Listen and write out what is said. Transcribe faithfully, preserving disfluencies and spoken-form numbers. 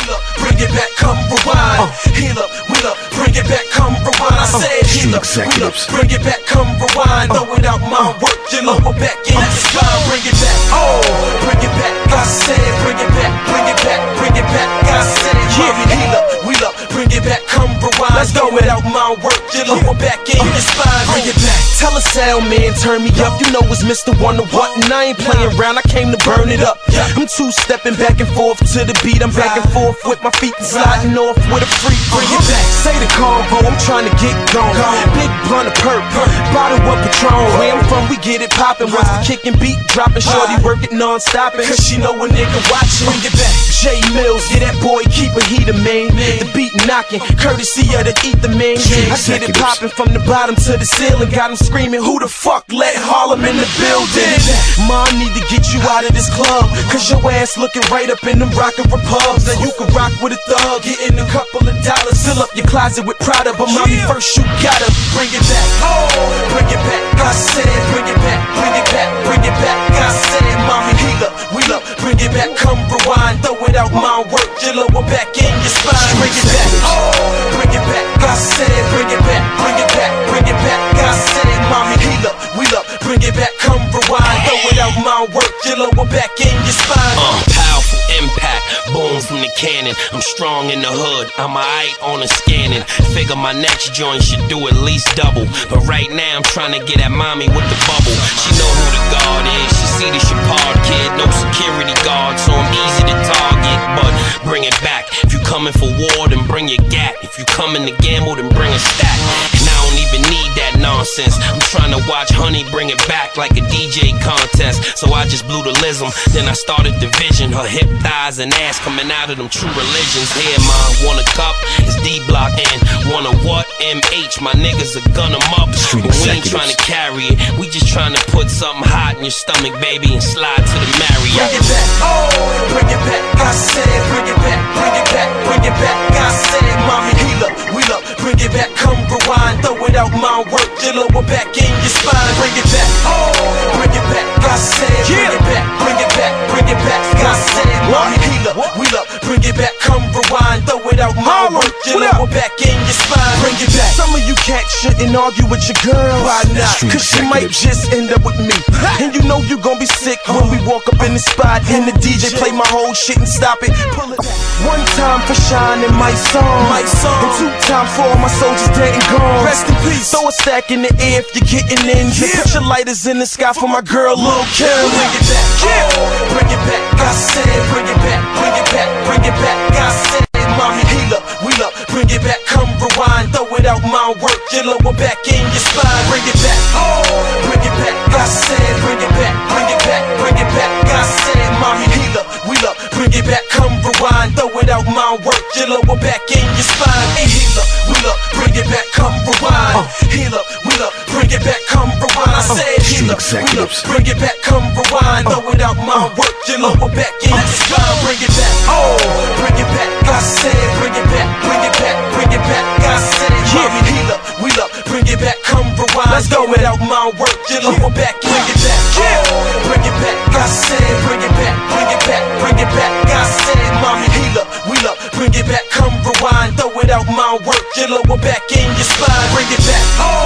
wheel up, bring it back, come rewind. Uh, heal up, wheel up, bring it back, come rewind. I uh, said heal up, wheel up, bring it back, come rewind. Uh, Throw it out my work, your lower back in your spine. Bring it back, oh, bring it back. I said bring it back, bring it back, bring it back. I said mommy, heal up, wheel up, bring it back, come rewind. Let's go without my work, your lower back in your spine. Bring it back. Tell a sound man, turn me up. You know it's Mister Wonder What, and I ain't playing around. I came to burn it up. I'm two-stepping back and forth to the beat. I'm back and forth with my feet and sliding off with a freak. Bring it back. Say the convo, I'm trying to get gone. Big blunt of perp, bottle of Patron. Where I'm from, we get it poppin'. Once the kickin' beat droppin', shorty work it non-stoppin'. Cause she know a nigga watchin'. Bring it back. J Mills, yeah, that boy keep a heater, man. The beat knockin', courtesy of the ether, man. I get it poppin' from the bottom to the ceiling. Got him screaming, who the fuck let Harlem in the building? Mom need to get you out of this club, cause your ass looking right up in them rockin' repubs. Now you can rock with a thug, getting a couple of dollars. Fill up your closet with Prada, but mommy first you gotta bring it back. Oh, bring it back. I said bring it back, bring it back, bring it back. I said mommy heal up, wheel up, bring it back, come rewind. Throw it out my work, your lower back in your spine. Bring it back. Oh, bring it back. I said bring it back, bring it back, bring it back. I said mommy heal up, wheel up, bring it back, come rewind. Throw it out my work, your lower back in your spine. Uh, powerful impact, boom from the cannon. I'm strong in the hood, I'm aight on the scanning. Figure my next joint should do at least double, but right now I'm trying to get at mommy with the bubble. She know who the guard is, she see the Chapard kid. No security guard, so I'm easy to target. But bring it back, if you coming for war, then bring your gat. If you coming to gamble, then bring a stack. And I don't even need that nonsense. I'm trying to watch Honey bring it back like a D J contest. So I just blew the lism, then I started division. Her hip, thighs, and ass coming out of them true religions. Here, mom, want a cup? It's D-Block and want a what? M H, my niggas are gun 'em up. But we ain't trying to carry it, we just trying to put something hot in your stomach, baby, and slide to the Marriott. Bring it back, oh, bring it back. I said bring it back, bring it back, bring it back. I said mommy heal up, wheel up, bring it back, come rewind. Throw it out my work, your lower back in your spine. Bring it back, oh, bring it back. I said bring it back, bring it back, bring it back. I said mommy heal up, wheel up, bring it back, come rewind. Throw it out my work, your lower back in your spine. Bring it back. Some of you cats shouldn't argue with your girl. Why not? Cause she might just end up with me. And you know you gon' be sick when we walk up in the spot and the D J play my whole shit and stop it. Pull it back. One time for shining my song, my song. And two times for all my soldiers dead and gone. Rest in peace. Throw a stack in the air if you're getting in. Yeah. Put your lighters in the sky for my girl, Lil' Kim. Bring it back, yeah. Oh, bring it back. I said bring it back, bring it back, bring it back. I said mommy heal up, wheel up, bring it back, come rewind. Throw it out my work, your lower back in your spine. Bring it back, oh, bring it back. I said bring it back, bring it back, bring it back. I said mommy heal up, wheel up, bring it back, come rewind. Throw it out my work, your lower back in your spine. Hey, heal up, wheel up, bring it back, come rewind. Uh, heal up, wheel up, bring it back, come rewind. I said heal up, wheel up, bring it back, come rewind. Throw it out my work, your lower back in your spine. Bring it back, oh, bring it back. I said bring it back, bring it back, bring it back. I said mommy heal up, wheel up, bring it back, come rewind. Let's go without my work, your lower back, bring it back, oh, bring it back. I said bring it back, bring it back, bring it back. I said mommy heal up, wheel up, bring it back, come rewind. Throw it out my work, your lower back in your spine. Bring it back, oh.